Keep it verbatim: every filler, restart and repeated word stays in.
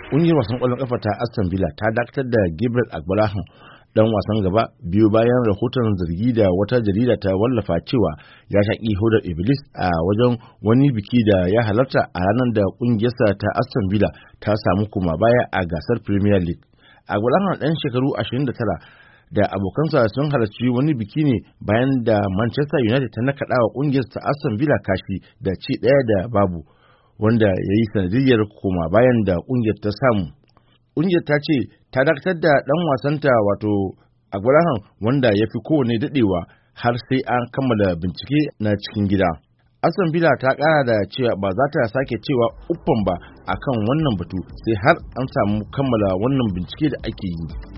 Ƙungiyar wasan ƙwallon ƙafa ta Aston Villa ta dakatar da Gabriel Agbalahan dan wasan gaba biyu bayan rahoton zargi da wata jarida ta wallafa cewa ya shaƙi hodar Iblis a wajen wani biki da ya halarta a ranar da ƙungiyarsa ta Aston Villa ta samu koma baya a gasar Premier League. Agbalahan ɗan shekaru ashirin da tara da abokansa sun halarci wani biki ne bayan da Manchester United ta nakaɗa wa ƙungiyar ta Aston Villa kashi da ci ɗaya da babu, wanda ya yi sanadiyyar koma bayan da ƙungiyar ta samu. Ƙungiyar ta ce ta dakatar da ɗan wasanta wato Agbalahan wanda ya fi kowane daɗewa har sai an kammala bincike na cikin gida. Aston Villa ta ƙara da cewa ba za ta sake cewa uffan ba akan wannan batu sai har an samu kammala wannan bincike da ake yi.